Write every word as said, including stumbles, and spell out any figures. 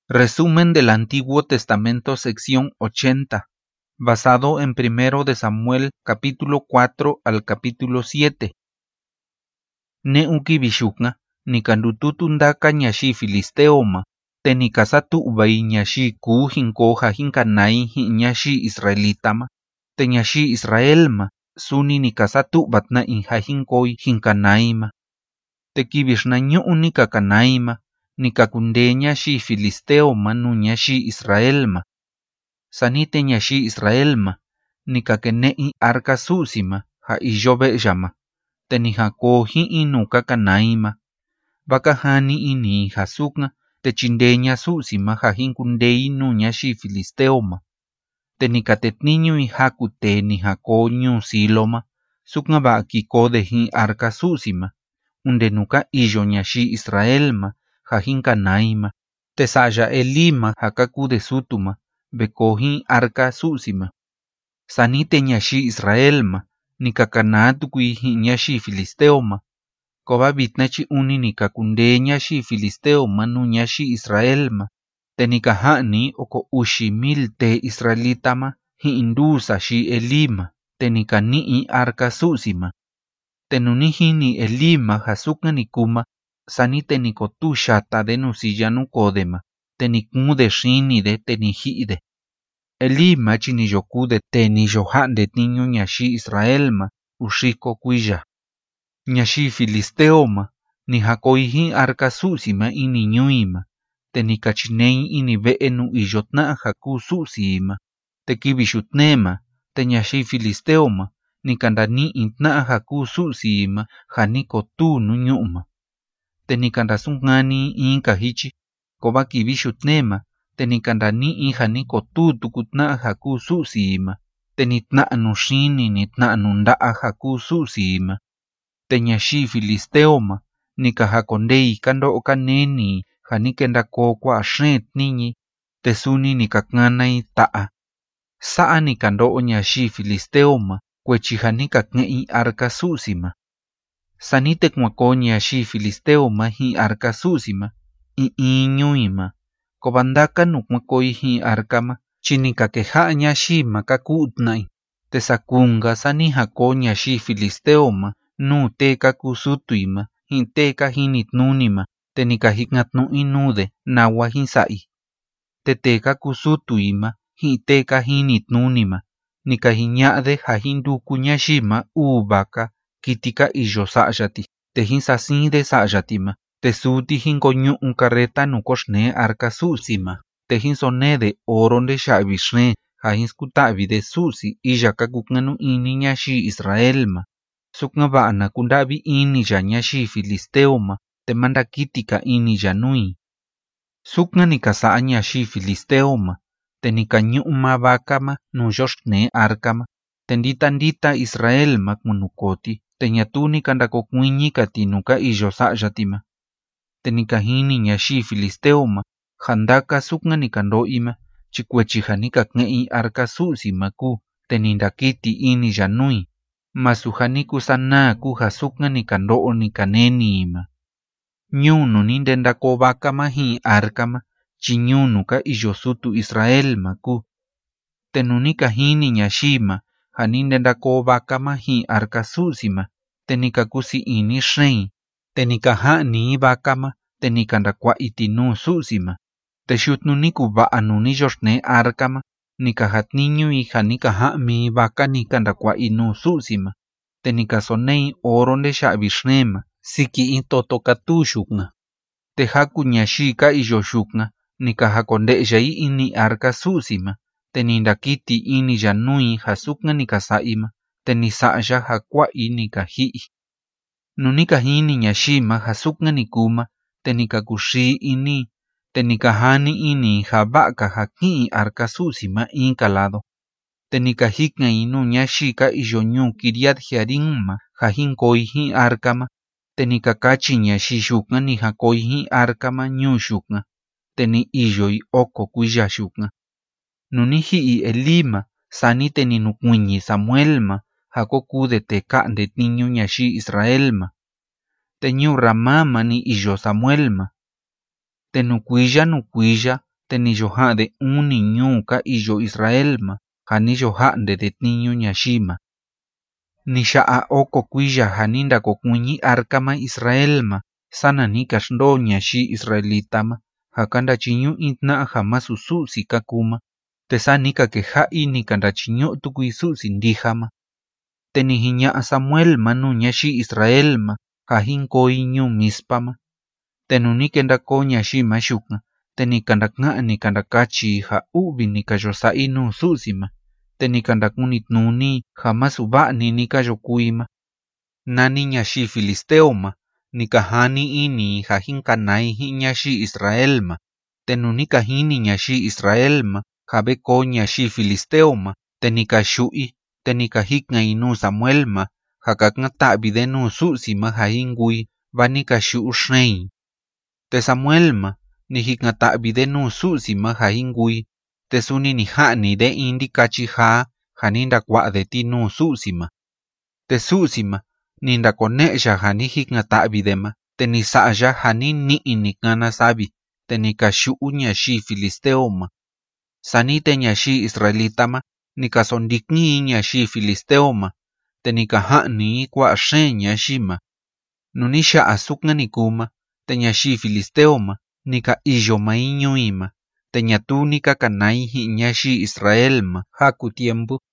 Resumen del Antiguo Testamento, sección ochenta, basado en Primero de Samuel, capítulo cuatro al capítulo siete. Ne uki bishukna, ni kandututundaka nyashi filisteoma, te ni kasatu ubai nyashi ku hinkoja hinkanai hin nyashi israelitama, te nyashi israelma, suni ni kasatu batna inha hinkoi hinkanaima. Te kibishna nyu unika kanaima, nikakunde nyashi filisteoma nu nyashi israelma. Sanite nyashi israelma, nikakenei arka susima, ha ijobe llama. Te hako hi inuka kanaima. Baka hani ini hasukna, te chindeña susima ha hinkundei nu nyashi filisteoma. Te nikatetniñu i haku te ni hako nyu siloma, sukna ba kiko de hi arka susima. Unde nuka ijo nyashi israelma, ha hinkanaima. Te saya elima hakaku de sutuma, bekohi arka susima. Sanite nyashi israelma, nikakanatukui hi nyashi filisteoma. Koba bitnachi uni nikakunde nyashi filisteoma nu nyashi israelma. Te nikahani oko ushi mil te israelitama, hi indusa shi elima, te nikanii arka susima. Tenunihi ni elima hasukna nikuma, sanite nikotu shata de nusiyanu kodema, tenikude shini de tenihide. Elima chiniyoku de teniyohan de niño nyashi israelma, ushiko kuija. Nyashi filisteoma, ni hakoihi arka susima ini nyuima, tenikachinei ini veenu iyotna haku susima, tekibishutnema, te nyashi filisteoma, nikandani intna haku susima, haniko tu nunyuma. Tenikandasungani inka hichi, koba kibishutnema, tenikandani inhaniko tu tukutna haku susima, tenitna nushini nitna nunda haku susima. Tenyashi filisteoma, nikahakondei kando okaneni, hanikenda kokwa ashet niñi, tesuni nikaknganai taa. Saa nikando nyashi filisteoma, kwechihanika knei arka susima. Sanite kwako nyashi filisteoma hi arka susima, i iñuima. Kobandaka nukmakoi hi arkama, chinikakeha nyashima kakutnai. Tesakunga sani hako nyashi filisteoma, nu teka kusutuima, hi teka hinitnunima, tenikahiknatnu inude, nawa hinsai. Teteka kusutuima, hi teka hinitnunima, nikahiñade ha hinduku nyashima ubaka, kitika iyo sayati, te hinsasinde sayatima, te suti hinkonyu un carreta nukoshne arka susima, te hinsone de oro de shabishne, ha hinskutavi de susi iyaka kuknanu ini nyashi israelma. Sukna bana kundavi ini ya nyashi filisteoma, te manda kitika ini janui. Sukna nikasa nyashi filisteoma, te nikanyuma bakama nu yoshne arkama, te ndita ndita israelma kmunukoti, te nyatuni kandakokuini katinuka iyo sayatima. Te nikahini nyashi filisteoma, handaka sukna nikandoima, chikwechiha nikaknei arka susima ku, te nindakiti ini janui. Masuhaniku sana ku hasukna nikandoo nikaneniima. Nyunu nindendako bakama hi arkama, chinyunu ka iyosutu israelma ku. Tenunika hini nyashima, hanindendako bakama hi arka susima, tenikakusi ini shrei, tenikahani bakama, tenikandakwa itinu susima, teshutnuniku baanu niyoshne arkama, nikahatniñu i hanikahami baka nikandakwa inu susima, tenikasonei oronde shabishnema, siki intotokatushukna. Tehaku nyashika iyoshukna, nikahakondeyai ini arka susima, tenindakiti ini janui hasukna nikasaima, tenisaya hakwa nikahii. Nunikahini nyashima hasukna nikuma, tenikakushi ini, tenikahani ini habaka haki arka susima inkalado. Tenikahikna inu nyashika iyonyu kiriat hiaringma, hahinkoihi arkama, tenikakachi nyashishukna ni hakoihi arkama nyushukna, teni iyoi oko kuyashukna. Nunihi i elima, sani teninukuñi Samuelma, hakoku de teka de niño nyashi Israelma. Teñu ramama ni iyo Samuelma. Tenukuilla nukuilla, te ni yoha'de uni ñuu ka iyo Israelma ja ni yoha'ndede tniñu ñaxima. Ni xa'a oko kuiya ja ni ndakokuiñi arkama Israelma sana ni kaxndoo ñaxi Israelitama ja kandachiñu'i tna'a ja masu su'si kakuma, te sa ni kakeja'i ni kandachiñu'u tukui su'si ndijama. Te ni jiña'a Samuelma nuu ñaxi Israelma ja jinkoi ñuu Mispama. Te nu ni kendako ñaxima xuka, te ni kandaka'a ni kandakachi ja u'vi ni kayosa'i nuu su'sima, te ni kandakunitnuni ja masu va'ni ni kayokuima. Nani ñaxi Filisteoma ni kajani ini ja jinkanai ji'in ñaxi Israelma, te nu ni kajini ñaxi Israelma ja veko ñaxi Filisteoma, te ni kaxu'i, te ni kajik'ai nuu Samuelma ja kakan ta'vide nuu su'sima ja jinkui va ni kaxu'u xein. Te Samuelma ni jikan ta'vide nuu su'sima ja jinkui, te suni ni ja'nide in ndikachi jaa ja ni ndakua'de ti nuu su'sima. Te su'sima ni ndakone'ya ja ni jikan ta'videma, te ni sa'ya ja ni ni'i ni kana savi, te ni kaxu'u ñaxi Filisteoma. Sani te ñaxi Israelitama ni kasondiki'i ñaxi Filisteoma, te ni kaja'ni'i kua'a xeen ñaxima. Nu ni xa'a sukan ni kuma, te ñaxi Filisteoma ni ka iyo mai ñuima, te ñatu ni kakanai ji'in ñaxi Israelma jaku tiempu.